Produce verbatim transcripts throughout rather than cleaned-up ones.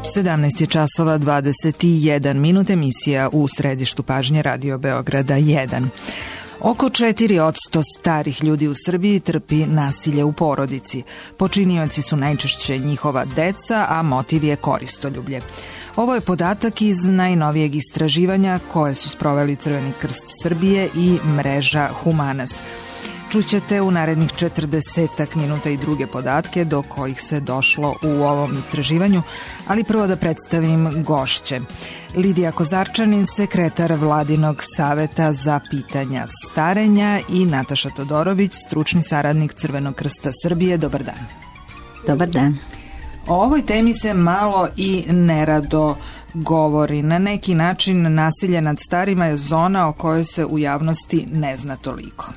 sedamnaest je časova dvadeset jedan minut, emisija u središtu pažnje Radio Beograda jedan. Oko četiri posto starih ljudi u Srbiji trpi nasilje u porodici. Počinioci su najčešće njihova deca, a motiv je koristoljublje. Ovo je podatak iz najnovijeg istraživanja koje su sproveli Crveni krst Srbije i mreža Humanas. Čućete u narednih četrdesetak minuta i druge podatke do kojih se došlo u ovom istraživanju, ali prvo da predstavim gošće. Lidija Kozarčanin, sekretar Vladinog saveta za pitanja starenja, i Nataša Todorović, stručni saradnik Crvenog krsta Srbije. Dobar dan. Dobar dan. O ovoj temi se malo i nerado govori. Na neki način nasilje nad starima je zona o kojoj se u javnosti ne zna toliko.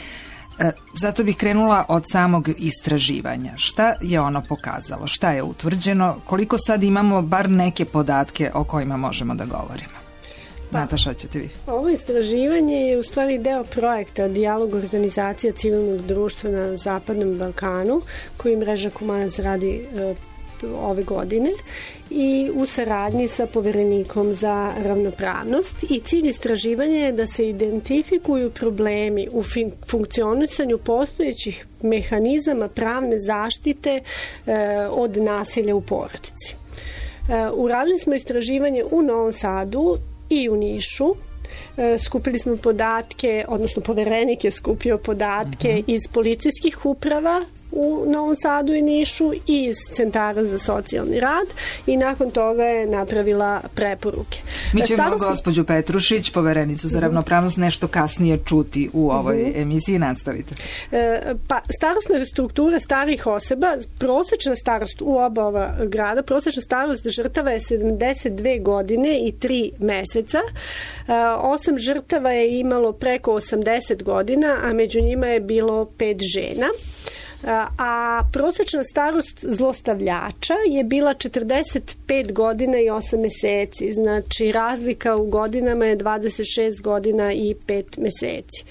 Zato bih krenula od samog istraživanja. Šta je ono pokazalo? Šta je utvrđeno? Koliko sad imamo bar neke podatke o kojima možemo da govorimo? Pa, Nataša, ćete vi? Ovo istraživanje je u stvari deo projekta Dijalog organizacija civilnog društva na Zapadnom Balkanu, koji mreža Humanas radi e, ove godine i u saradnji sa Poverenikom za ravnopravnost, i cilj istraživanja je da se identifikuju problemi u funkcionisanju postojećih mehanizama pravne zaštite e, od nasilja u porodici. E, uradili smo istraživanje u Novom Sadu i u Nišu. E, skupili smo podatke, odnosno Poverenik je skupio podatke mm-hmm. iz policijskih uprava u Novom Sadu i Nišu i iz centara za socijalni rad, i nakon toga je napravila preporuke. Mi ćemo Starosno... gospođu Petrušić, Poverenicu za ravnopravnost, nešto kasnije čuti u ovoj mm-hmm. emisiji. Nastavite. E, pa, starosna struktura starih osoba, prosečna starost u oba ova grada, prosečna starost žrtava je sedamdeset dve godine i tri meseca. E, osam žrtava je imalo preko osamdeset godina, a među njima je bilo pet žena. A prosečna starost zlostavljača je bila četrdeset pet godina i osam meseci. Znači, razlika u godinama je dvadeset šest godina i pet meseci.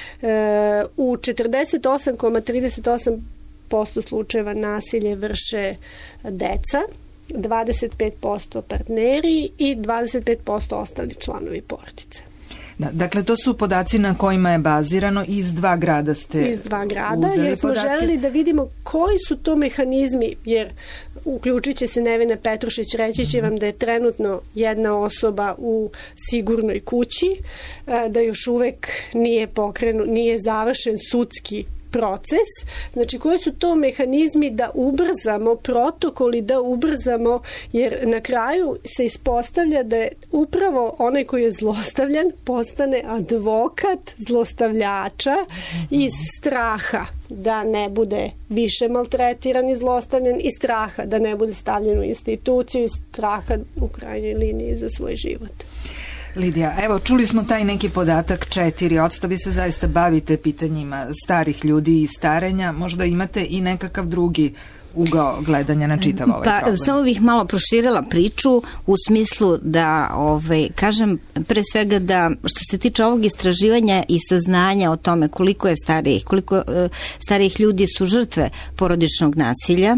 E, u četrdeset osam zarez trideset osam posto slučajeva nasilje vrše deca, dvadeset pet posto partneri i dvadeset pet posto ostali članovi porodice. Da, dakle, to su podaci na kojima je bazirano. Iz dva grada ste Iz dva grada, jer smo podatke. želeli da vidimo koji su to mehanizmi, jer uključit će se Nevena Petrušić, reći će vam da je trenutno jedna osoba u sigurnoj kući, da još uvek nije pokrenut, nije završen sudski proces. Znači, koji su to mehanizmi da ubrzamo protokoli, da ubrzamo, jer na kraju se ispostavlja da je upravo onaj koji je zlostavljan postane advokat zlostavljača iz straha da ne bude više maltretiran i zlostavljan, i straha da ne bude stavljen u instituciju, i straha u krajnjoj liniji za svoj život. Lidija, evo, čuli smo taj neki podatak, četiri posto. Vi se zaista bavite pitanjima starih ljudi i starenja. Možda imate i nekakav drugi ugao gledanja na čitav ovaj pa, problem. Samo bih malo proširila priču u smislu da, ovaj, kažem, pre svega da, što se tiče ovog istraživanja i saznanja o tome koliko je starijih, koliko uh, starijih ljudi su žrtve porodičnog nasilja,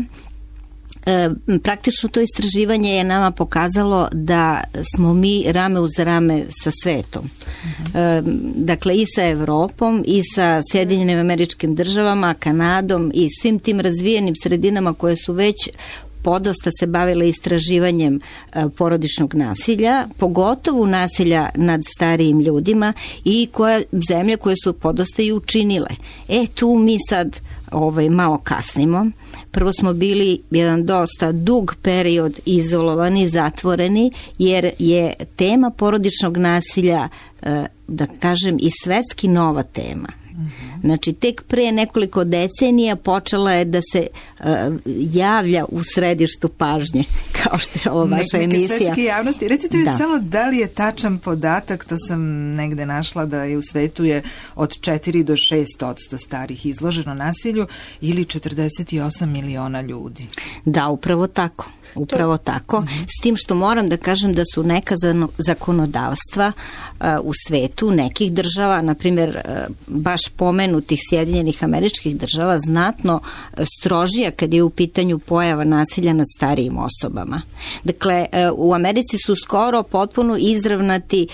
E, praktično to istraživanje je nama pokazalo da smo mi rame uz rame sa svetom. Uh-huh. E, dakle, i sa Evropom, i sa Sjedinjenim Američkim Državama, Kanadom i svim tim razvijenim sredinama koje su već podosta se bavile istraživanjem e, porodičnog nasilja, pogotovo nasilja nad starijim ljudima, i koje zemlje koje su podosta i učinile. E, tu mi sad ovaj, malo kasnimo. Prvo smo bili jedan dosta dug period izolovani, zatvoreni, jer je tema porodičnog nasilja, e, da kažem, i svetski nova tema. Znači, tek pre nekoliko decenija počela je da se uh, javlja u središtu pažnje, kao što je ova vaša neke emisija. Neke svetske javnosti. Recite mi da. samo da li je tačan podatak, to sam negde našla, da je u svetu je od četiri do šest posto starih izloženo nasilju, ili četrdeset osam miliona ljudi. Da, upravo tako. Upravo to... tako. Mm-hmm. S tim što moram da kažem da su neka zakonodavstva uh, u svetu nekih država, na primjer uh, baš pomenutih Sjedinjenih Američkih Država, znatno strožija kad je u pitanju pojava nasilja nad starijim osobama. Dakle, u Americi su skoro potpuno izravnati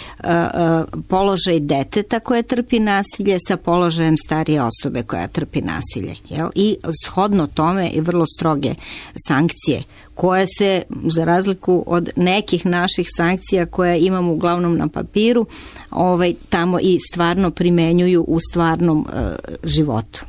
položaj deteta koje trpi nasilje sa položajem starije osobe koja trpi nasilje. Jel? I shodno tome i vrlo stroge sankcije koje se, za razliku od nekih naših sankcija koje imamo uglavnom na papiru, ovaj, tamo i stvarno primenjuju u stvarnom uh, životu.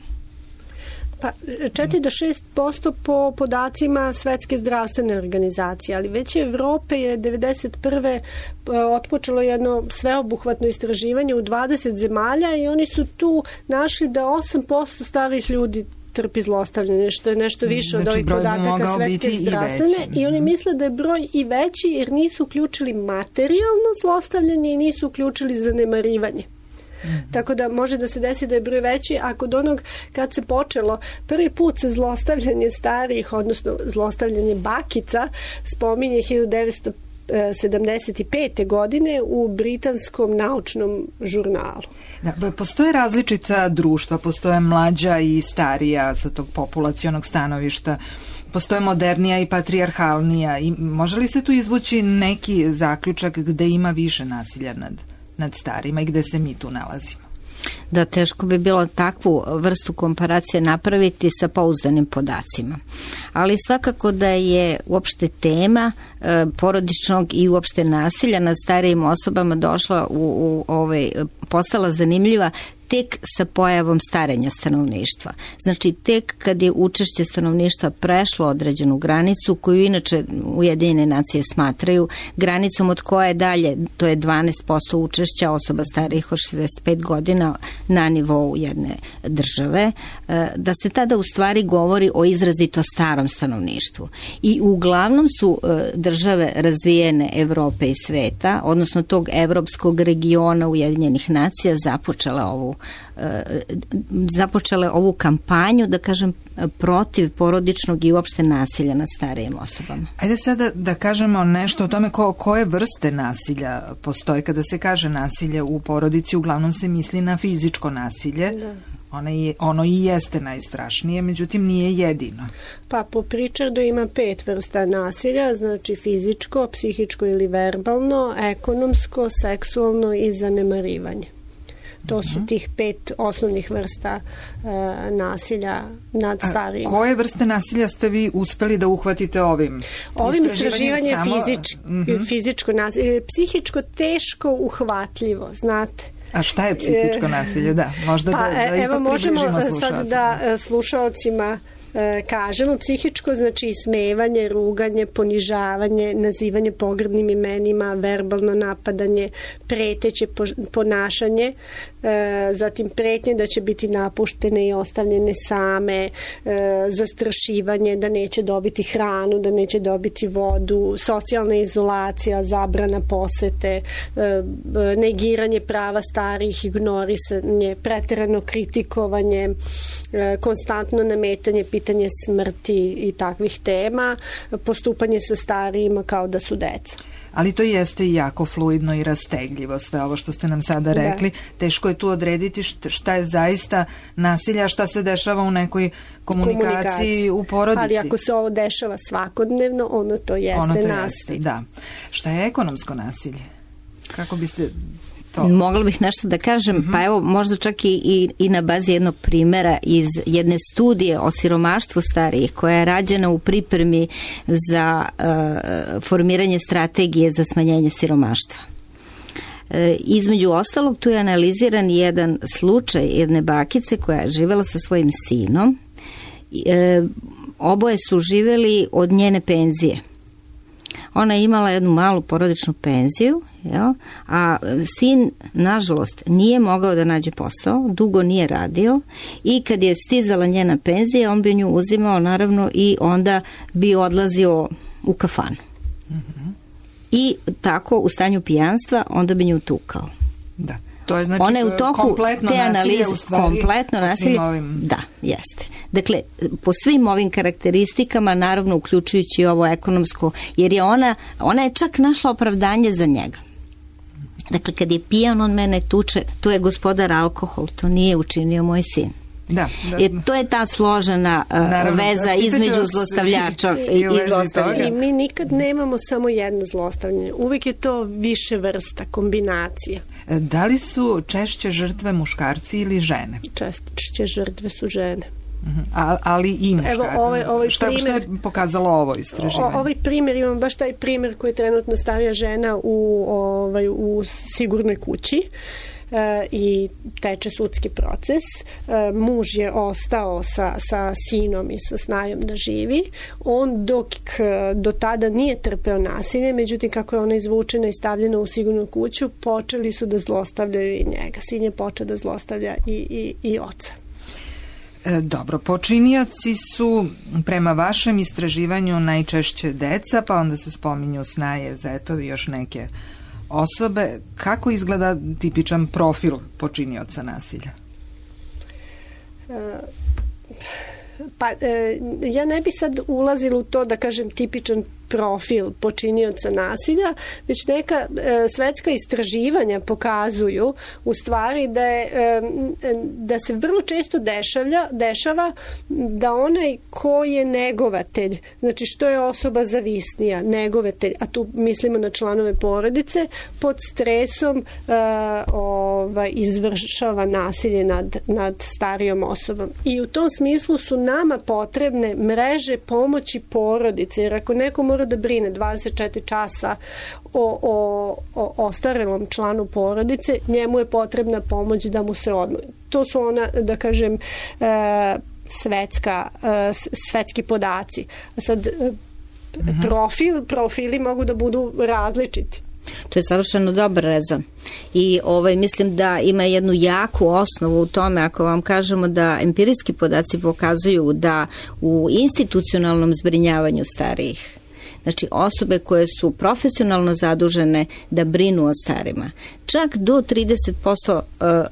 Pa četiri do šest posto po podacima Svetske zdravstvene organizacije, ali već Evrope je devedeset prve otpočelo jedno sveobuhvatno istraživanje u dvadeset zemalja i oni su tu našli da osam posto starih ljudi trpi zlostavljanje, što je nešto više od znači, ovih podataka Svetske zdravstvene i, i oni misle da je broj i veći jer nisu uključili materijalno zlostavljanje i nisu uključili zanemarivanje. Mm-hmm. Tako da može da se desi da je broj veći, a kod onog kad se počelo prvi put se zlostavljanje starijih, odnosno zlostavljanje bakica, spominje hiljadu devetsto sedamdeset pete. godine u britanskom naučnom žurnalu. Da, postoje različita društva, postoje mlađa i starija sa tog populacionog stanovišta, postoje modernija i patrijarhalnija i može li se tu izvući neki zaključak gde ima više nasilja nad, nad starima i gde se mi tu nalazimo? Da, teško bi bilo takvu vrstu komparacije napraviti sa pouzdanim podacima. Ali svakako da je uopšte tema e, porodičnog i uopšte nasilja nad starijim osobama došla u, u ovaj, postala zanimljiva tek sa pojavom starenja stanovništva. Znači, tek kad je učešće stanovništva prešlo određenu granicu, koju inače Ujedinjene nacije smatraju granicom od koje dalje, to je dvanaest posto učešća osoba starijih od šezdeset pet godina na nivou jedne države, da se tada u stvari govori o izrazito starom stanovništvu. I uglavnom su države razvijene Evrope i sveta, odnosno tog evropskog regiona Ujedinjenih nacija, započela ovu započele ovu kampanju, da kažem, protiv porodičnog i uopšte nasilja nad starijim osobama. Ajde sada da kažemo nešto o tome ko, koje vrste nasilja postoje. Kada se kaže nasilje u porodici, uglavnom se misli na fizičko nasilje. Da. Ono, je, ono i jeste najstrašnije, međutim nije jedino. Pa po Pritchardu ima pet vrsta nasilja, znači fizičko, psihičko ili verbalno, ekonomsko, seksualno i zanemarivanje. To su tih pet osnovnih vrsta e, nasilja nad starijima. A koje vrste nasilja ste vi uspeli da uhvatite ovim? Ovim istraživanjem samo... fizič, mm-hmm. fizičko nasilje. Psihičko teško uhvatljivo, znate. A šta je psihičko nasilje? Da, možda pa, da, da evo, možemo sad da slušaocima kažemo. Psihičko znači ismevanje, ruganje, ponižavanje, nazivanje pogrdnim imenima, verbalno napadanje, preteće ponašanje, zatim pretnje da će biti napuštene i ostavljene same, zastrašivanje da neće dobiti hranu, da neće dobiti vodu, socijalna izolacija, zabrana posete, negiranje prava starih, ignorisanje, preterano kritikovanje, konstantno nametanje pitanje smrti i takvih tema, postupanje sa starijima kao da su deca. Ali to jeste i jako fluidno i rastegljivo, sve ovo što ste nam sada rekli. Da. Teško je tu odrediti šta je zaista nasilje, a šta se dešava u nekoj komunikaciji, komunikaciji. u porodici. Ali ako se ovo dešava svakodnevno, ono to jeste ono to nasilje. Jeste, da. Šta je ekonomsko nasilje? Kako biste... To. Mogla bih nešto da kažem, mm-hmm. pa evo možda čak i, i, i na bazi jednog primjera iz jedne studije o siromaštvu starijih koja je rađena u pripremi za uh, formiranje strategije za smanjenje siromaštva. Uh, između ostalog tu je analiziran jedan slučaj jedne bakice koja je živela sa svojim sinom. Uh, oboje su živeli od njene penzije. Ona je imala jednu malu porodičnu penziju, jel? A sin, nažalost, nije mogao da nađe posao, dugo nije radio i kad je stizala njena penzija, on bi nju uzimao, naravno, i onda bi odlazio u kafanu. Mm-hmm. I tako, u stanju pijanstva, onda bi nju tukao. Da. To je znači ona je u toku kompletno te nasilje analize, u stvari. Kompletno nasilje, ovim... da, jeste. Dakle, po svim ovim karakteristikama, naravno uključujući ovo ekonomsko, jer je ona, ona je čak našla opravdanje za njega. Dakle, kad je pijan, on mene tuče, to je gospodar alkohol, to nije učinio moj sin. Da, da. E, to je ta složena uh, Naravno, veza da, između zlostavljača i, i, i zlostavljanja. I mi nikad nemamo samo jedno zlostavljanje. Uvijek je to više vrsta, kombinacija. Da li su češće žrtve muškarci ili žene? Češće žrtve su žene. Uh-huh. A, ali i muškarci. Evo, ovaj, ovaj šta, primjer, šta je pokazalo ovo istraživanje? O, ovaj primjer, imam baš taj primjer koji je trenutno starija žena u, ovaj, u sigurnoj kući. E, i teče sudski proces. E, muž je ostao sa, sa sinom i sa snajom da živi. On dok do tada nije trpeo nasilje, međutim kako je ona izvučena i stavljena u sigurnu kuću, počeli su da zlostavljaju i njega. Sin je počeo da zlostavlja i, i, i oca. E, dobro, počinioci su prema vašem istraživanju najčešće deca, pa onda se spominju snaje, zetovi, još neke osobe. Kako izgleda tipičan profil počinioca nasilja? Pa, ja ne bi sad ulazila u to da kažem tipičan profil počinioca nasilja, već neka e, svetska istraživanja pokazuju u stvari da, je, e, da se vrlo često dešavlja, dešava da onaj ko je negovatelj, znači što je osoba zavisnija, negovatelj, a tu mislimo na članove porodice, pod stresom e, ovaj, izvršava nasilje nad, nad starijom osobom. I u tom smislu su nama potrebne mreže pomoći porodice, jer ako neko mora da brine dvadeset četiri časa o, o, o ostarelom članu porodice, njemu je potrebna pomoć da mu se odmori. To su ona, da kažem, svetska, svetski podaci. A sad, profil, profili mogu da budu različiti. To je savršeno dobar rezon i ovaj, mislim da ima jednu jaku osnovu u tome ako vam kažemo da empirijski podaci pokazuju da u institucionalnom zbrinjavanju starijih, znači osobe koje su profesionalno zadužene da brinu o starima, čak do trideset posto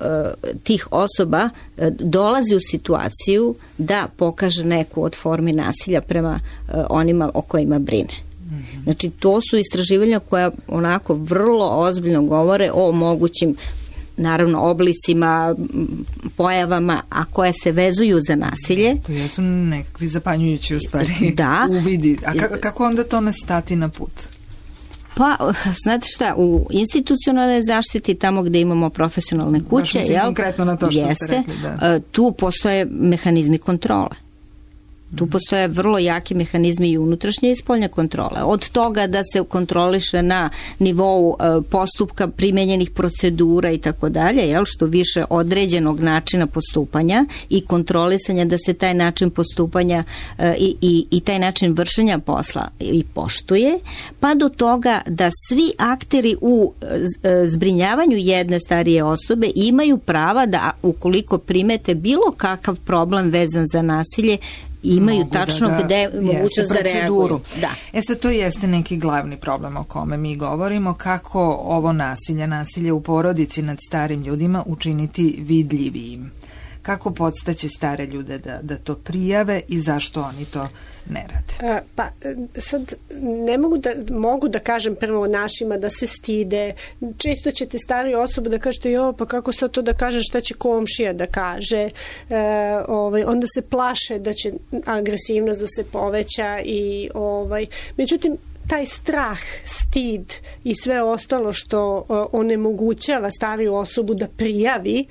tih osoba dolazi u situaciju da pokaže neku od formi nasilja prema onima o kojima brine. Znači, to su istraživanja koja onako vrlo ozbiljno govore o mogućim, naravno, oblicima, pojavama, a koje se vezuju za nasilje. To jesu nekakvi zapanjujući u stvari da. uvidi. A kako onda tome stati na put? Pa, znate šta, u institucionalnoj zaštiti, tamo gde imamo profesionalne kuće, jel, konkretno na to što jeste, ste rekli, da. Tu postoje mehanizmi kontrole. Tu postoje vrlo jaki mehanizmi i unutrašnje i spoljne kontrole. Od toga da se kontroliše na nivou postupka primenjenih procedura i tako dalje, jel, što više određenog načina postupanja i kontrolisanja da se taj način postupanja i, i, i taj način vršenja posla i poštuje, pa do toga da svi akteri u zbrinjavanju jedne starije osobe imaju prava da ukoliko primete bilo kakav problem vezan za nasilje, imaju mogu tačno da, da, gde mogućnost da reaguju. Da. E sad, to jeste neki glavni problem o kome mi govorimo, kako ovo nasilje, nasilje u porodici nad starim ljudima učiniti vidljivijim. Kako podstaći stare ljude da, da to prijave i zašto oni to ne rade? A, pa sad ne mogu da, mogu da kažem prvo našima da se stide. Često ćete stariju osobu da kažete jo, pa kako sad to da kažem, šta će komšija da kaže. E, ovaj, onda se plaše da će agresivnost da se poveća i ovaj, međutim taj strah, stid i sve ostalo što onemogućava stariju osobu da prijavi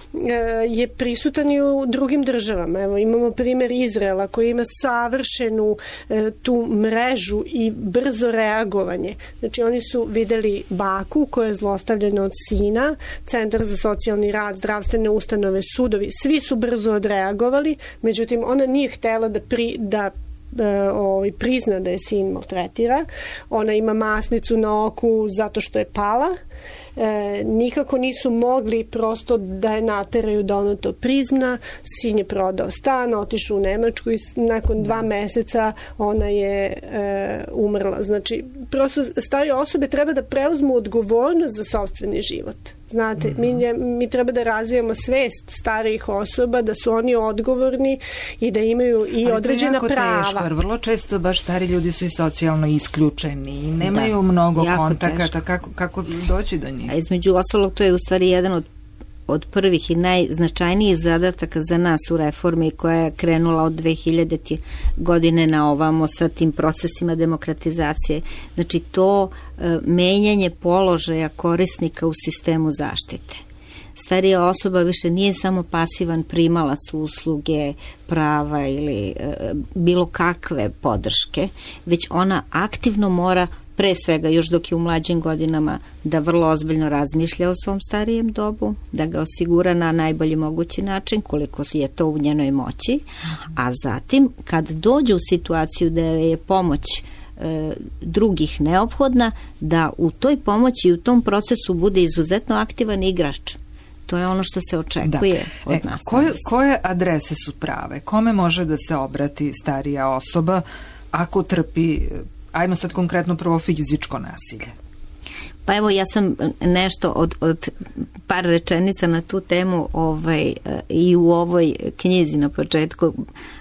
je prisutan i u drugim državama. Evo, imamo primjer Izraela koji ima savršenu tu mrežu i brzo reagovanje. Znači oni su videli baku koja je zlostavljena od sina, Centar za socijalni rad, zdravstvene ustanove, sudovi, svi su brzo odreagovali, međutim ona nije htela da pri, da Ovaj, prizna da je sin maltretira. Ona ima masnicu na oku zato što je pala. E, nikako nisu mogli prosto da je nateraju da ona to prizna. Sin je prodao stan, otišao u Nemačku i nakon dva meseca ona je e, umrla. Znači, prosto starije osobe treba da preuzmu odgovornost za sopstveni život. Znate, mm-hmm. mi, mi treba da razvijamo svest starijih osoba, da su oni odgovorni i da imaju i ali određena prava. Ali to je jako teško, jer vrlo često baš stari ljudi su i socijalno isključeni i nemaju da, mnogo kontakata. Kako, kako doći do njih? A između ostalog, to je u stvari jedan od od prvih i najznačajnijih zadataka za nas u reformi koja je krenula od dve hiljadite godine na ovamo sa tim procesima demokratizacije. Znači to e, menjanje položaja korisnika u sistemu zaštite. Starija osoba više nije samo pasivan primalac usluge, prava ili e, bilo kakve podrške, već ona aktivno mora pre svega još dok je u mlađim godinama da vrlo ozbiljno razmišlja o svom starijem dobu, da ga osigura na najbolji mogući način koliko je to u njenoj moći, a zatim kad dođe u situaciju da je pomoć e, drugih neophodna, da u toj pomoći i u tom procesu bude izuzetno aktivan igrač. To je ono što se očekuje da. od e, nas. Koje, koje adrese su prave? Kome može da se obrati starija osoba ako trpi, ajmo sad konkretno prvo fizičko nasilje? Pa evo, ja sam nešto od, od par rečenica na tu temu ovaj, i u ovoj knjizi na početku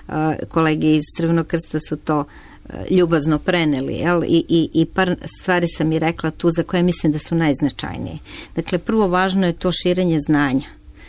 kolege iz Crvenog krsta su to ljubazno preneli, jel? I, i, i par stvari sam i rekla tu za koje mislim da su najznačajnije. Dakle, prvo važno je to širenje znanja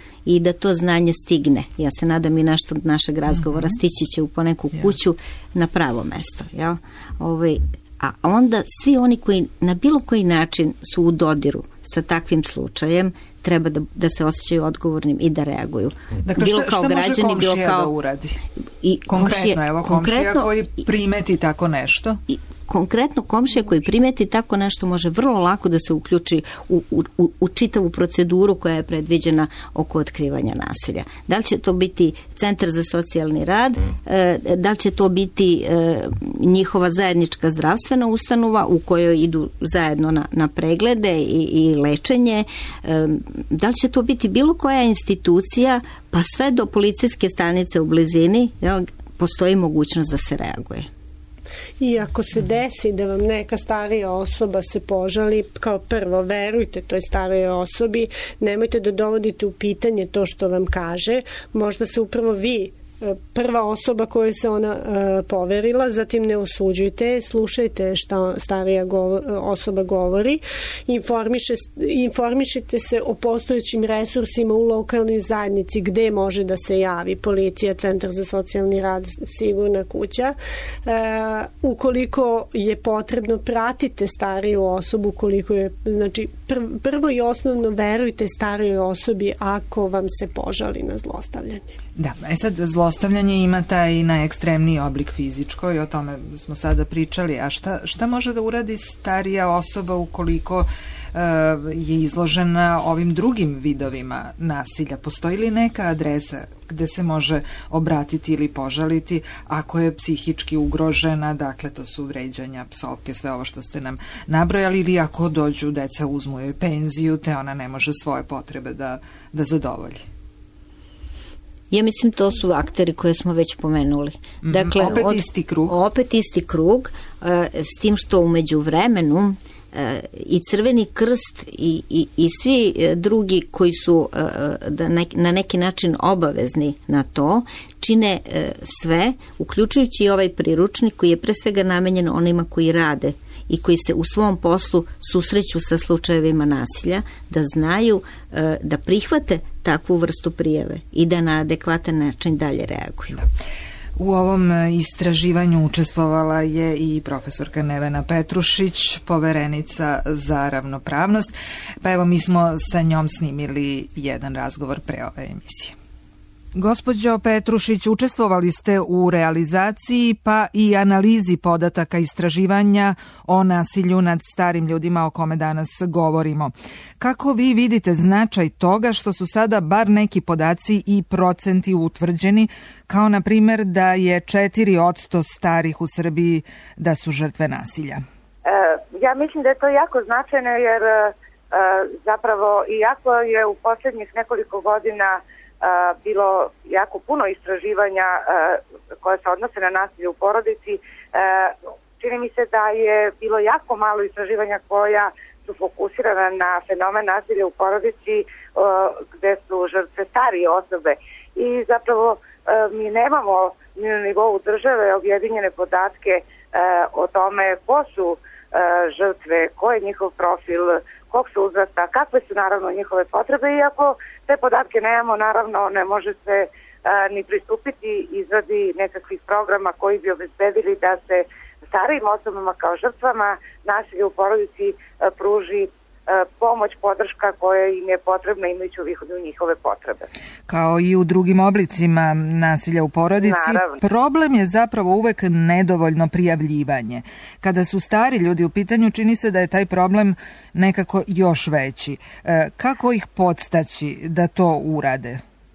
i da to znanje stigne. Ja se nadam i nešto od našeg razgovora mm-hmm. stići će u poneku kuću na pravo mesto. Jel? Ovaj, a onda svi oni koji na bilo koji način su u dodiru sa takvim slučajem treba da, da se osjećaju odgovornim i da reaguju. Dakle, bilo šta, kao šta građani, može komšija bilo kao, da uradi? I konkretno, komšije, evo komšija konkretno, koji primeti tako nešto? I, konkretno komšija koji primeti tako nešto može vrlo lako da se uključi u, u, u čitavu proceduru koja je predviđena oko otkrivanja nasilja. Da li će to biti centar za socijalni rad, e, da li će to biti e, njihova zajednička zdravstvena ustanova u kojoj idu zajedno na, na preglede i, i lečenje, e, da li će to biti bilo koja institucija, pa sve do policijske stanice u blizini, jel, postoji mogućnost da se reaguje. I ako se desi da vam neka starija osoba se požali, kao prvo, verujte toj starijoj osobi, nemojte da dovodite u pitanje to što vam kaže, možda se upravo vi prva osoba koju se ona uh, poverila, zatim ne osuđujte, slušajte šta starija govo, osoba govori, informiše, informišite se o postojećim resursima u lokalnoj zajednici gde može da se javi policija, centar za socijalni rad, sigurna kuća. Uh, ukoliko je potrebno, pratite stariju osobu, ukoliko je, znači pr, prvo i osnovno verujte starijoj osobi ako vam se požali na zlostavljanje. Da, e sad zlostavljanje ima taj najekstremniji oblik fizičko i o tome smo sada pričali, a šta, šta može da uradi starija osoba ukoliko uh, je izložena ovim drugim vidovima nasilja? Postoji li neka adresa gde se može obratiti ili požaliti ako je psihički ugrožena, dakle to su vređanja, psovke, sve ovo što ste nam nabrojali, ili ako dođu deca uzmu joj penziju te ona ne može svoje potrebe da, da zadovolji? Ja mislim to su akteri koje smo već pomenuli. Dakle, opet od, isti krug. Opet isti krug, uh, s tim što umeđu vremenu uh, i Crveni krst i, i, i svi drugi koji su uh, da ne, na neki način obavezni na to, čine uh, sve, uključujući i ovaj priručnik koji je pre svega namenjen onima koji rade i koji se u svom poslu susreću sa slučajevima nasilja, da znaju e, da prihvate takvu vrstu prijave i da na adekvatan način dalje reaguju. Da. U ovom istraživanju učestvovala je i profesorka Nevena Petrušić, poverenica za ravnopravnost, pa evo mi smo sa njom snimili jedan razgovor pre ove emisije. Gospođo Petrušić, učestvovali ste u realizaciji pa i analizi podataka istraživanja o nasilju nad starim ljudima o kome danas govorimo. Kako vi vidite značaj toga što su sada bar neki podaci i procenti utvrđeni, kao na primjer da je četiri posto starih u Srbiji da su žrtve nasilja? E, ja mislim da je to jako značajno jer e, zapravo iako je u posljednjih nekoliko godina Uh, bilo jako puno istraživanja uh, koje se odnose na nasilje u porodici. Uh, čini mi se da je bilo jako malo istraživanja koja su fokusirana na fenomen nasilja u porodici gde su žrtve starije osobe i zapravo mi nemamo ni na nivou države objedinjene podatke o tome ko su žrtve, ko je njihov profil, kog su uzrasta, kakve su naravno njihove potrebe i ako te podatke nemamo, naravno ne može se ni pristupiti izradi nekakvih programa koji bi obezbedili da se starijim osobama kao žrtvama nasilja u porodici pruži pomoć, podrška koja im je potrebna imajući u vidu njihove potrebe. Kao i u drugim oblicima nasilja u porodici, naravno, problem je zapravo uvek nedovoljno prijavljivanje. Kada su stari ljudi u pitanju, čini se da je taj problem nekako još veći. Kako ih podstaći da to urade?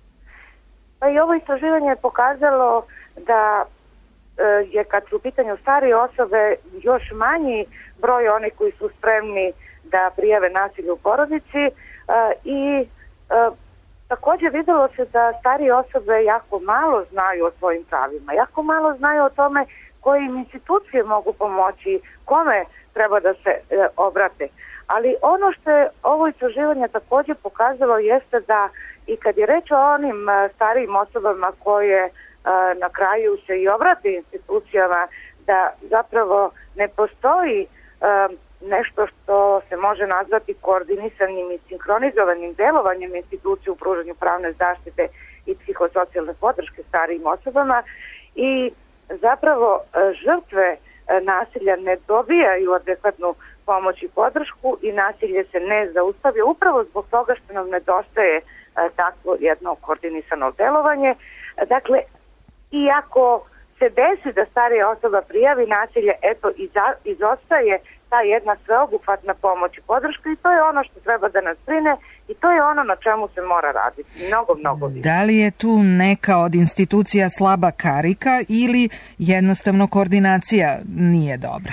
Pa i ovo istraživanje je pokazalo da je kad su u pitanju starije osobe još manji broj onih koji su spremni da prijave nasilje u porodici i također videlo se da starije osobe jako malo znaju o svojim pravima, jako malo znaju o tome koje im institucije mogu pomoći, kome treba da se obrate. Ali ono što je ovo istraživanje također pokazalo jeste da i kad je reč o onim starijim osobama koje na kraju se i obrate institucijama, da zapravo ne postoji nešto što se može nazvati koordinisanim i sinkronizovanim delovanjem institucije u pružanju pravne zaštite i psihosocijalne podrške starijim osobama i zapravo žrtve nasilja ne dobijaju adekvatnu pomoć i podršku i nasilje se ne zaustavlja upravo zbog toga što nam nedostaje takvo jedno koordinisano delovanje. Dakle, iako se desi da starija osoba prijavi nasilje, eto izostaje ta jedna sveobuhvatna pomoć i podrška i to je ono što treba da nas brine i to je ono na čemu se mora raditi. Mnogo, mnogo više. Da li je tu neka od institucija slaba karika ili jednostavno koordinacija nije dobra?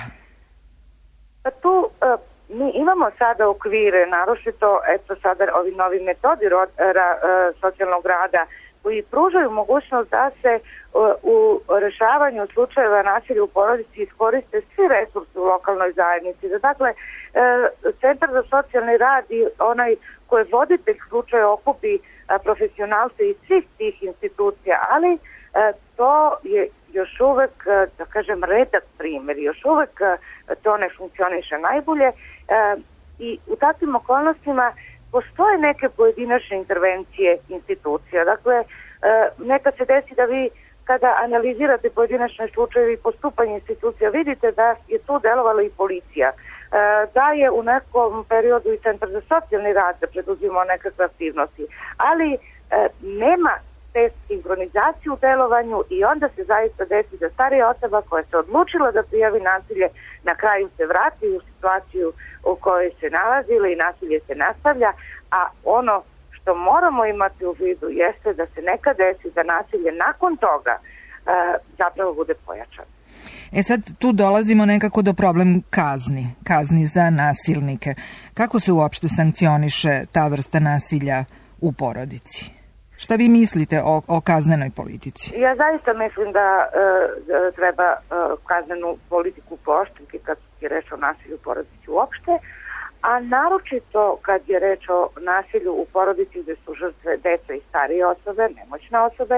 Pa tu uh, mi imamo sada okvire, naročito eto sada ovi novi metodi ro, ra, uh, socijalnog rada koji pružaju mogućnost da se uh, u rešavanju slučajeva nasilja u porodici iskoriste svi resursi u lokalnoj zajednici. Dakle, uh, Centar za socijalni rad i onaj ko je voditelj slučaja okupi uh, profesionalce iz svih tih institucija, ali uh, to je još uvek, uh, da kažem, redak primjer, još uvek uh, to ne funkcioniše najbolje uh, i u takvim okolnostima postoje neke pojedinačne intervencije institucija. Dakle, nekad se desi da vi kada analizirate pojedinačne slučajeve i postupanje institucija vidite da je tu delovala i policija, da je u nekom periodu i Centar za socijalni rad da preduzimao nekakve aktivnosti, ali nema te sinhronizacije u delovanju i onda se zaista desi da starija osoba koja se odlučila da prijavi nasilje na kraju se vrati u situaciju u kojoj se nalazila i nasilje se nastavlja, a ono što moramo imati u vidu jeste da se nekad desi da nasilje nakon toga e, zapravo bude pojačano. E sad tu dolazimo nekako do problem kazni, kazni za nasilnike. Kako se uopšte sankcioniše ta vrsta nasilja u porodici? Šta vi mislite o, o kaznenoj politici? Ja zaista mislim da e, treba e, kaznenu politiku pooštriti kad je reč o nasilju u porodici uopšte, a naročito kad je reč o nasilju u porodici gde su žrtve deca i starije osobe, nemoćne osobe.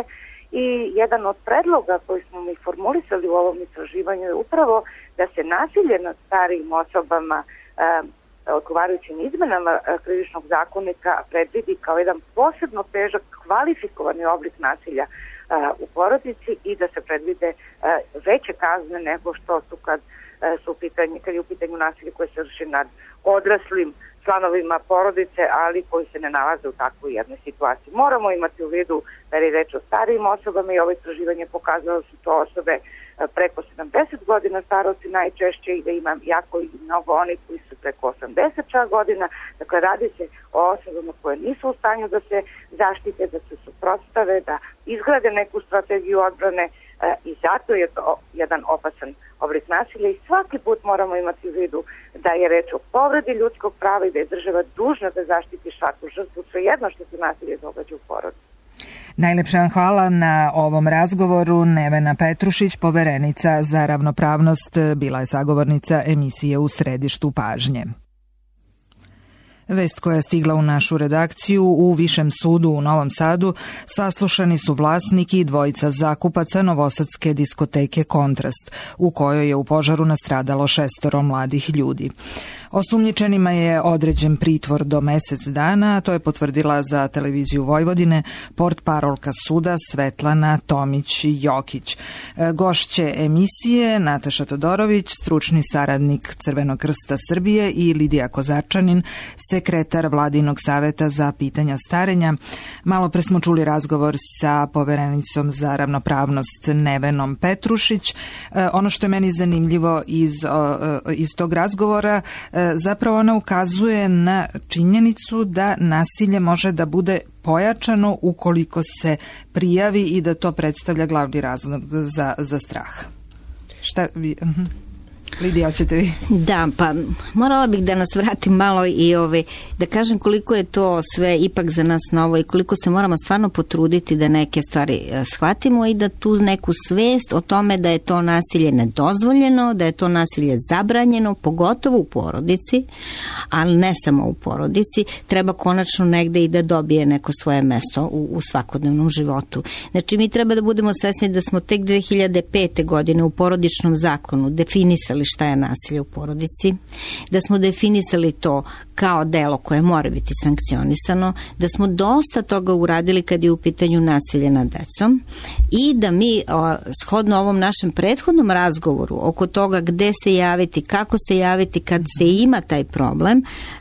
I jedan od predloga koji smo mi formulisali u ovom istraživanju je upravo da se nasilje nad starijim osobama e, odgovarajućim izmenama krivičnog zakonika predvidi kao jedan posebno težak kvalifikovani oblik nasilja uh, u porodici i da se predvide uh, veće kazne nego što su kad, uh, su pitanje, kad je u pitanju nasilje koje se vrši nad odraslim članovima porodice, ali koji se ne nalaze u takvoj jednoj situaciji. Moramo imati u vidu da je reč o starijim osobama i ovo istraživanje pokazalo su to osobe preko sedamdeset godina starosti najčešće i da ima jako i mnogo onih koji su preko osamdeset godina. Dakle, radi se o osobama koje nisu u stanju da se zaštite, da se suprotstave, da izgrade neku strategiju odbrane e, i zato je to jedan opasan oblik nasilja i svaki put moramo imati u vidu da je reč o povredi ljudskog prava i da je država dužna da zaštiti svaku žrtvu, svejedno što se nasilje događa u porodici. Najlepša vam hvala na ovom razgovoru. Nevena Petrušić, poverenica za ravnopravnost, bila je sagovornica emisije U središtu pažnje. Vest koja je stigla u našu redakciju: u Višem sudu u Novom Sadu saslušani su vlasnik i dvojica zakupaca novosadske diskoteke Kontrast, u kojoj je u požaru nastradalo šestoro mladih ljudi. Osumnjičenima je određen pritvor do mesec dana, to je potvrdila za televiziju Vojvodine portparolka suda Svetlana Tomić-Jokić. Gošće emisije Nataša Todorović, stručni saradnik Crvenog krsta Srbije, i Lidija Kozarčanin, sekretar Vladinog saveta za pitanja starenja. Malo pre smo čuli razgovor sa poverenicom za ravnopravnost Nevenom Petrušić. Ono što je meni zanimljivo iz, iz tog razgovora, zapravo ona ukazuje na činjenicu da nasilje može da bude pojačano ukoliko se prijavi i da to predstavlja glavni razlog za, za strah. Šta vi... Uh-huh. Lidija, ćete vi? Da, pa morala bih da nas vratim malo i ove, da kažem koliko je to sve ipak za nas novo i koliko se moramo stvarno potruditi da neke stvari shvatimo i da tu neku svest o tome da je to nasilje nedozvoljeno, da je to nasilje zabranjeno, pogotovo u porodici, ali ne samo u porodici, treba konačno negde i da dobije neko svoje mesto u, u svakodnevnom životu. Znači, mi treba da budemo svesni da smo tek dve hiljade pete. godine u porodičnom zakonu definisali šta je nasilje u porodici, da smo definisali to kao delo koje mora biti sankcionisano, da smo dosta toga uradili kad je u pitanju nasilje nad decom i da mi, shodno ovom našem prethodnom razgovoru oko toga gde se javiti, kako se javiti kad se ima taj problem,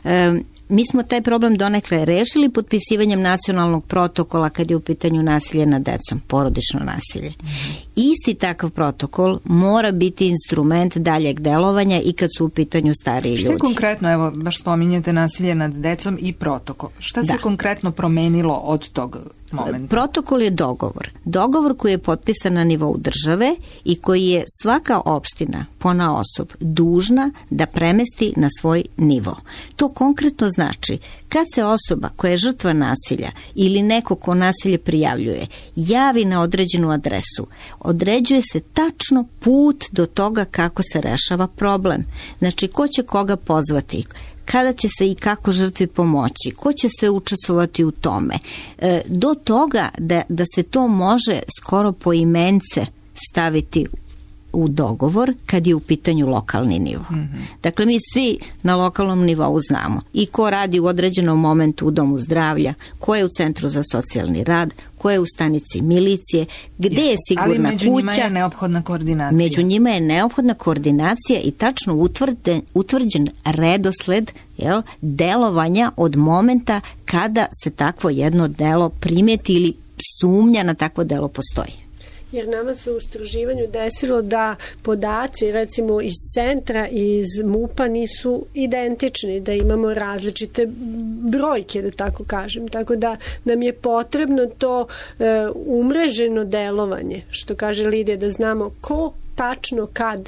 mi smo taj problem donekle rešili potpisivanjem nacionalnog protokola kad je u pitanju nasilje nad decom, porodično nasilje. Isti takav protokol mora biti instrument daljeg delovanja i kad su u pitanju stariji ljudi. Šta je konkretno, evo, baš spominjete nasilje nad decom i protokol. Šta se da. konkretno promenilo od tog momenta? Protokol je dogovor. Dogovor koji je potpisan na nivou države i koji je svaka opština ponaosob dužna da premesti na svoj nivo. To konkretno znači kad se osoba koja je žrtva nasilja ili neko ko nasilje prijavljuje javi na određenu adresu, određuje se tačno put do toga kako se rešava problem. Znači, ko će koga pozvati, kada će se i kako žrtvi pomoći, ko će sve učestvovati u tome. E, do toga da, da se to može skoro poimence staviti u dogovor kad je u pitanju lokalni nivo. Mm-hmm. Dakle, mi svi na lokalnom nivou znamo i ko radi u određenom momentu u domu zdravlja, ko je u centru za socijalni rad, ko je u stanici milicije, gde je sigurna kuća. Ali među kuća, njima je neophodna koordinacija. Među njima je neophodna koordinacija i tačno utvrden, utvrđen redosled, jel, delovanja od momenta kada se takvo jedno delo primeti ili sumnja na takvo delo postoji. Jer nama se u istraživanju desilo da podaci, recimo iz centra i iz MUP-a, nisu identični, da imamo različite brojke, da tako kažem. Tako da nam je potrebno to e, umreženo delovanje, što kaže Lidija, da znamo ko tačno kad e,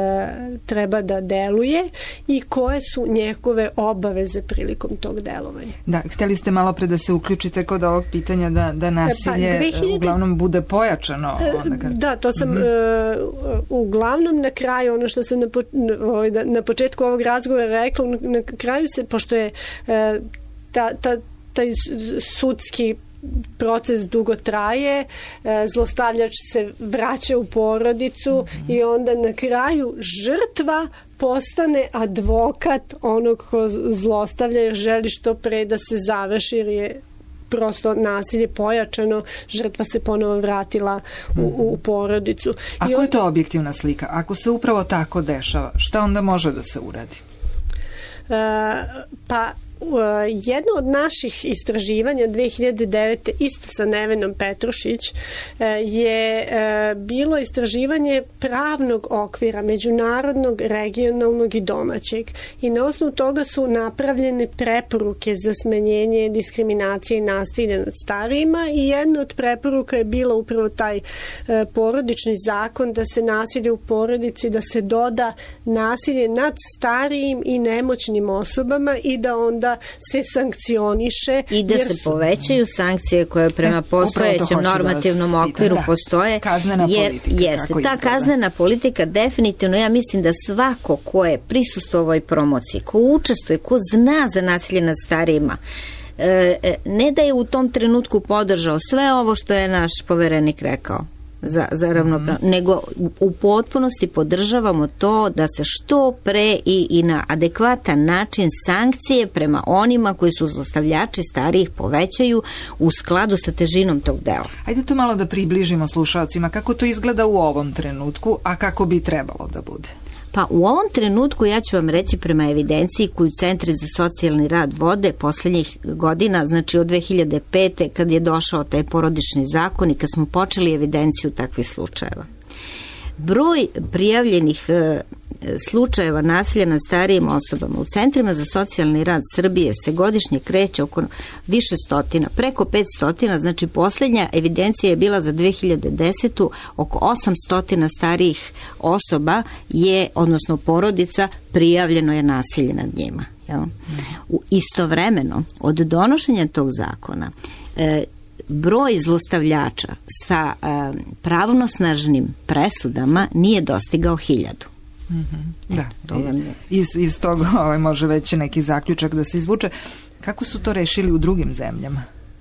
treba da deluje i koje su njegove obaveze prilikom tog delovanja. Da, htjeli ste malo pre da se uključite kod ovog pitanja da, da nasilje pa, dve hiljade uglavnom bude pojačano. Kad... Da, to sam mm-hmm. uh, uglavnom na kraju, ono što sam na, po, ovaj, da, na početku ovog razgovora rekla, na, na kraju se, pošto je uh, ta, ta, taj sudski proces dugo traje, zlostavljač se vraća u porodicu mm-hmm. i onda na kraju žrtva postane advokat onog ko zlostavlja jer želi što pre da se završi jer je prosto nasilje pojačano, žrtva se ponovo vratila u, u porodicu. Ako I on... je to objektivna slika, ako se upravo tako dešava, šta onda može da se uradi? Uh, pa jedno od naših istraživanja dve hiljade devete. isto sa Nevenom Petrušić je bilo istraživanje pravnog okvira, međunarodnog, regionalnog i domaćeg. I na osnovu toga su napravljene preporuke za smanjenje diskriminacije i nasilja nad starijima i jedna od preporuka je bila upravo taj porodični zakon da se nasilje u porodici, da se doda nasilje nad starijim i nemoćnim osobama i da onda da se sankcioniše. I da se su... povećaju sankcije koje prema postojećem normativnom da okviru da. postoje. Kaznena jer, politika. Jeste, ta izgleda? Kaznena politika definitivno, ja mislim da svako ko je prisustvovao ovoj promociji, ko učestvuje, ko zna za nasilje nad starijima, ne da je u tom trenutku podržao sve ovo što je naš poverenik rekao za, za ravnopravno, mm-hmm. nego u potpunosti podržavamo to da se što pre i, i na adekvatan način sankcije prema onima koji su zlostavljači starijih povećaju u skladu sa težinom tog dela. Ajde to malo da približimo slušalcima kako to izgleda u ovom trenutku, a kako bi trebalo da bude. Pa u ovom trenutku ja ću vam reći prema evidenciji koju Centri za socijalni rad vode poslednjih godina, znači od dve hiljade pete kad je došao taj porodični zakon i kad smo počeli evidenciju takvih slučajeva. Broj prijavljenih e, slučajeva nasilja nad starijim osobama u centrima za socijalni rad Srbije se godišnje kreće oko više stotina, preko pet stotina, znači posljednja evidencija je bila za dve hiljade desetu, oko osamsto starijih osoba je, odnosno porodica, prijavljeno je nasilje nad njima. Jel? U istovremeno, od donošenja tog zakona, e, broj zlostavljača sa e, pravnosnažnim presudama nije dostigao hiljadu. Mm-hmm. Da, to je. Iz, iz toga ovaj, može već neki zaključak da se izvuče. Kako su to rešili u drugim zemljama?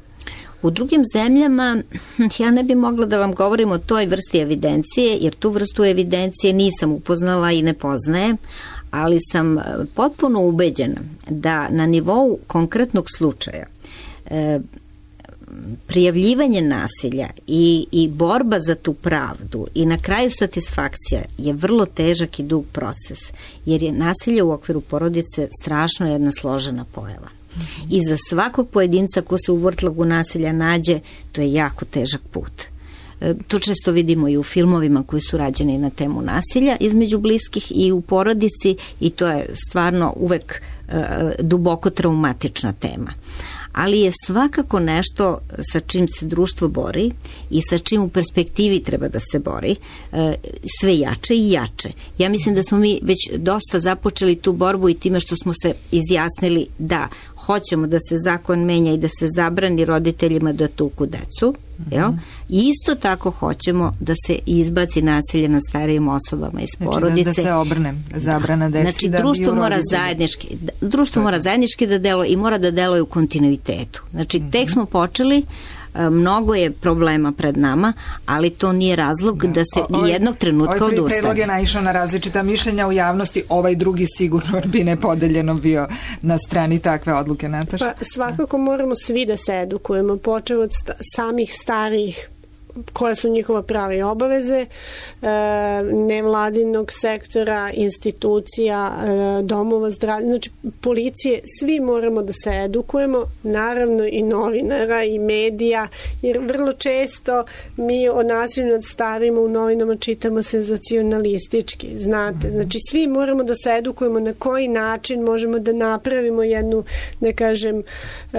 U drugim zemljama ja ne bi mogla da vam govorim o toj vrsti evidencije, jer tu vrstu evidencije nisam upoznala i ne poznajem, ali sam potpuno ubeđena da na nivou konkretnog slučaja e, prijavljivanje nasilja i, i borba za tu pravdu i na kraju satisfakcija je vrlo težak i dug proces, jer je nasilje u okviru porodice strašno jedna složena pojava. Mm-hmm. I za svakog pojedinca ko se u vrtlogu nasilja nađe, to je jako težak put. E, to često vidimo i u filmovima koji su rađeni na temu nasilja između bliskih i u porodici, i to je stvarno uvek e, duboko traumatična tema. Ali je svakako nešto sa čim se društvo bori i sa čim u perspektivi treba da se bori, sve jače i jače. Ja mislim da smo mi već dosta započeli tu borbu i time što smo se izjasnili da hoćemo da se zakon menja i da se zabrani roditeljima da tuku decu, jel? I isto tako hoćemo da se izbaci nasilje nad starijim osobama iz znači, porodice. Da, da se obrne zabrana deci. Znači, da društvo mora zajednički, društvo mora zajednički da deluje i mora da deluje u kontinuitetu. Znači, mm-hmm. tek smo počeli, mnogo je problema pred nama, ali to nije razlog da, da se o, jednog trenutka odustane. Ovaj predlog je naišao na različita mišljenja u javnosti, ovaj drugi sigurno bi nepodeljeno bio na strani takve odluke, Nataša. Pa svakako moramo svi da se edukujemo, počeo od sta- samih starijih, koje su njihova prava i obaveze, e, nevladinog sektora, institucija, e, domova zdravlja, znači policije, svi moramo da se edukujemo, naravno i novinara i medija, jer vrlo često mi o nasilju nad starima u novinama čitamo senzacionalistički, znate, znači svi moramo da se edukujemo na koji način možemo da napravimo jednu, ne kažem, e,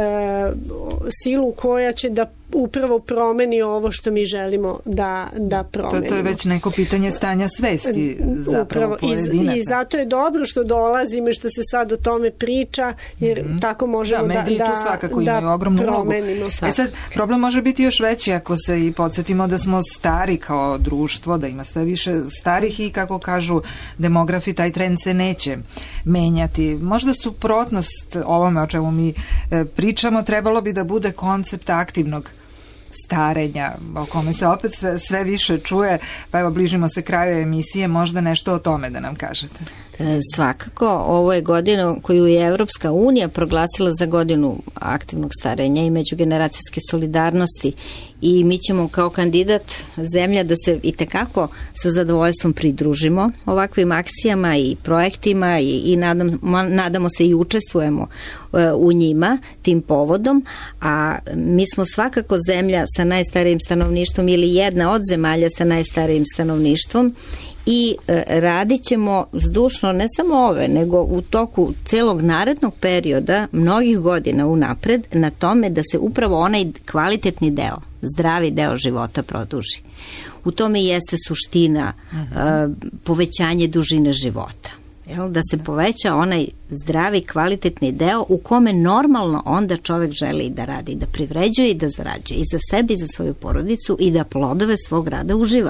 silu koja će da upravo promeni ovo što mi želimo da, da promenimo. To, to je već neko pitanje stanja svesti zapravo upravo. I, I zato je dobro što dolazimo i što se sad o tome priča, jer mm-hmm. tako možemo da, da, mediji tu svakako imaju da ogromnu promenimo. E sad, problem može biti još veći ako se i podsjetimo da smo stari kao društvo, da ima sve više starih i kako kažu demografi, taj trend se neće menjati. Možda suprotnost ovome o čemu mi e, pričamo trebalo bi da bude koncept aktivnog starenja, o kome se opet sve, sve više čuje, pa evo bližimo se kraju emisije, možda nešto o tome da nam kažete. E, svakako, ovo je godina koju je Evropska unija proglasila za godinu aktivnog starenja i međugeneracijske solidarnosti, i mi ćemo kao kandidat zemlja da se i tekako sa zadovoljstvom pridružimo ovakvim akcijama i projektima i, i nadam, nadamo se i učestvujemo e, u njima tim povodom, a mi smo svakako zemlja sa najstarijim stanovništvom ili jedna od zemalja sa najstarijim stanovništvom i e, radit ćemo zdušno ne samo ove, nego u toku celog narednog perioda, mnogih godina unapred, na tome da se upravo onaj kvalitetni deo, zdravi deo života produži. U tome jeste suština uh-huh. e, povećanje dužine života. Jel, da se poveća onaj zdravi, kvalitetni deo u kome normalno onda čovek želi da radi, da privređuje i da zarađuje i za sebe i za svoju porodicu i da plodove svog rada uživa.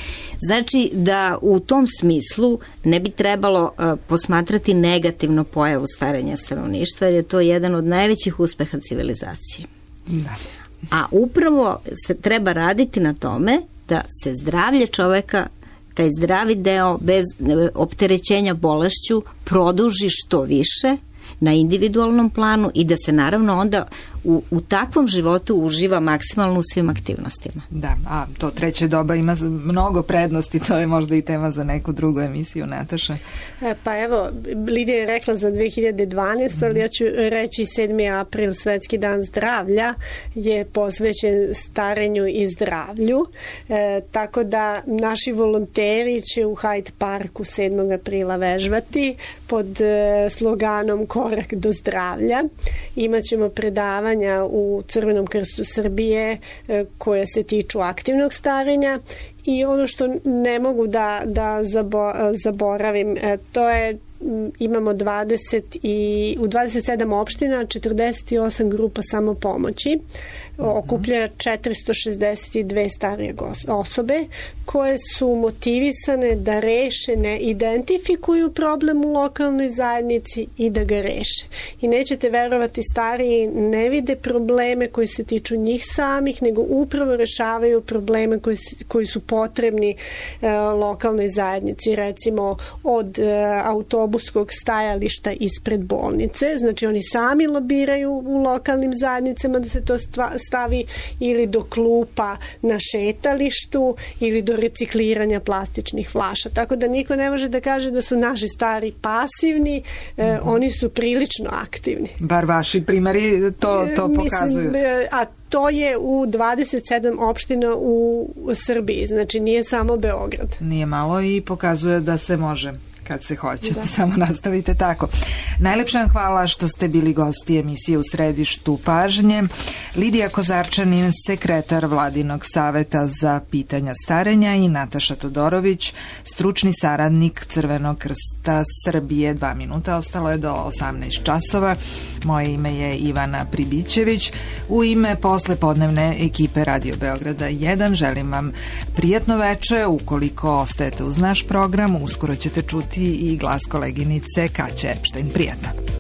Znači da u tom smislu ne bi trebalo uh, posmatrati negativno pojavu starenja stanovništva, jer je to jedan od najvećih uspeha civilizacije. Da. A upravo se treba raditi na tome da se zdravlje čoveka, taj zdravi deo bez opterećenja bolešću produži što više na individualnom planu i da se naravno onda u, u takvom životu uživa maksimalno u svim aktivnostima. Da, a to treće doba ima mnogo prednosti, to je možda i tema za neku drugu emisiju, Nataša. E, pa evo, Lidija je rekla za dve hiljade dvanaestu, ali ja ću reći sedmi april, Svetski dan zdravlja, je posvećen starenju i zdravlju, e, tako da naši volonteri će u Hyde Parku sedmog aprila vežbati pod e, sloganom Korak do zdravlja. Imaćemo predavanje u Crvenom krstu Srbije koje se tiču aktivnog starenja i ono što ne mogu da, da zabo, zaboravim, to je imamo dvadeset i, u dvadeset sedam opština četrdeset osam grupa samopomoći, okuplja četiristo šezdeset dve starije osobe koje su motivisane da reše, ne identifikuju problem u lokalnoj zajednici i da ga reše. I nećete verovati, stariji ne vide probleme koji se tiču njih samih, nego upravo rešavaju probleme koji, koji su potrebni e, lokalnoj zajednici, recimo od e, autobuskog stajališta ispred bolnice, znači oni sami lobiraju u lokalnim zajednicama da se to stavi, ili do klupa na šetalištu ili do recikliranja plastičnih flaša. Tako da niko ne može da kaže da su naši stari pasivni, e, oni su prilično aktivni. Bar vaši primeri to, to pokazuju. Mislim, a to je u dvadeset sedam opština u Srbiji, znači nije samo Beograd. Nije malo i pokazuje da se može kad se hoće, da. Samo nastavite tako. Najlepša vam hvala što ste bili gosti emisije U središtu pažnje. Lidija Kozarčanin, sekretar Vladinog saveta za pitanja starenja, i Nataša Todorović, stručni saradnik Crvenog krsta Srbije. Dva minuta ostalo je do osamnaest časova. Moje ime je Ivana Pribićević. U ime poslepodnevne ekipe Radio Beograda jedan želim vam prijatno veče. Ukoliko ostajete uz naš program, uskoro ćete čuti i glas koleginice Kaće Epštajn. Prijatno.